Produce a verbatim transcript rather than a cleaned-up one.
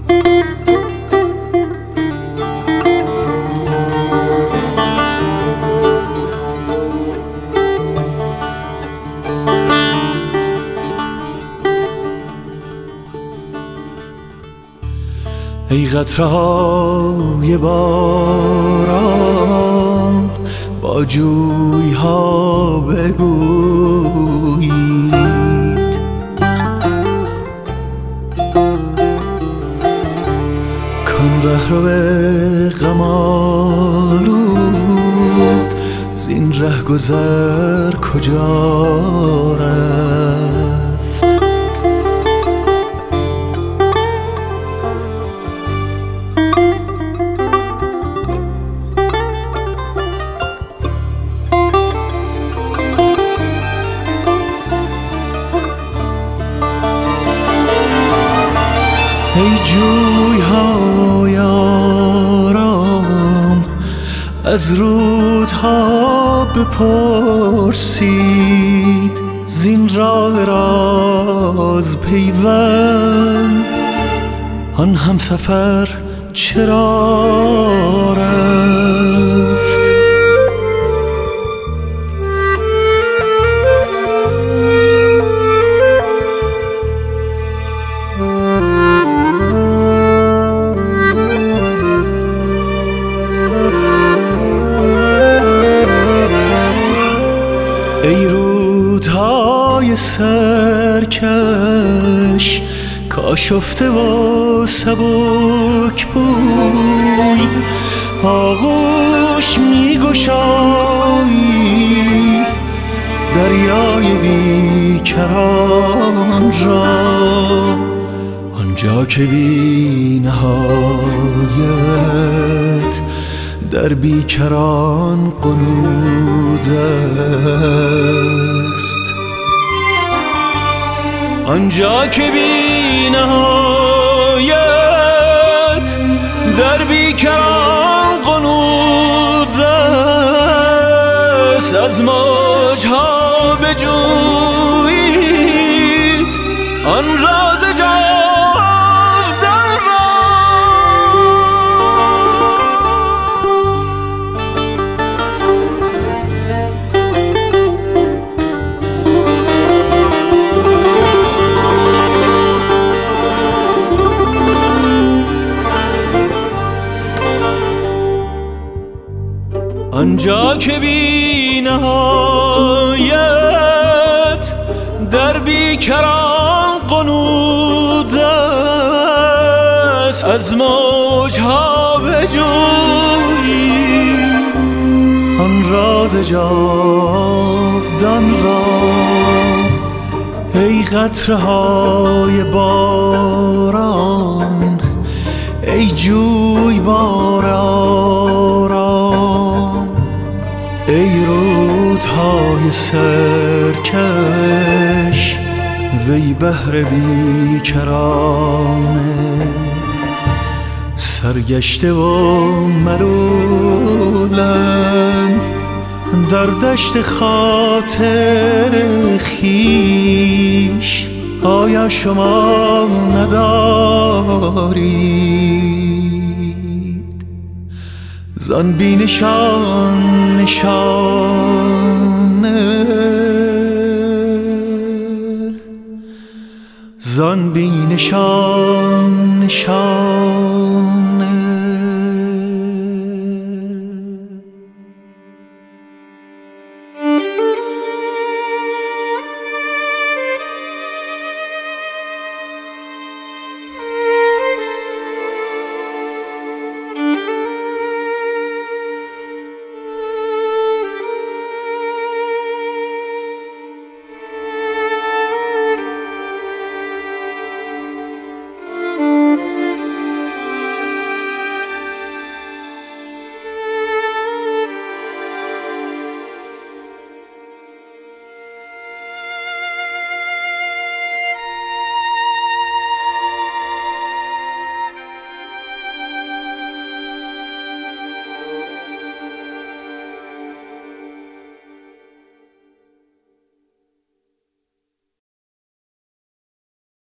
ای قطره‌های باران با جوی‌ها بگویید کان رهرو غم آلود زین رهگذر کجا رفت؟ ای جوی‌های آرام از رودها بپرسید زین راه راز پیوند آن همسفر چرا رفت؟ ای رودهای سرکش کاشفته و سبک بوی آغوش می گشایی دریای بیکران را آنجا که بی نهایت در بیکران قنود است آنجا که بی نهایت در بیکران قنود است از موجها بجویید آن راز جاودان را آنجا که بی نهایت در بیکران قنود است از موجها بجویید آن راز جاودان را ای قطره‌های باران ای جویبار آرام ای رودهای سرکش وی بحر بیکرانه سرگشته و ملولم در دشت خاطر خویش آیا شما ندارید زان بی نشان نشانه زان بی نشان نشانه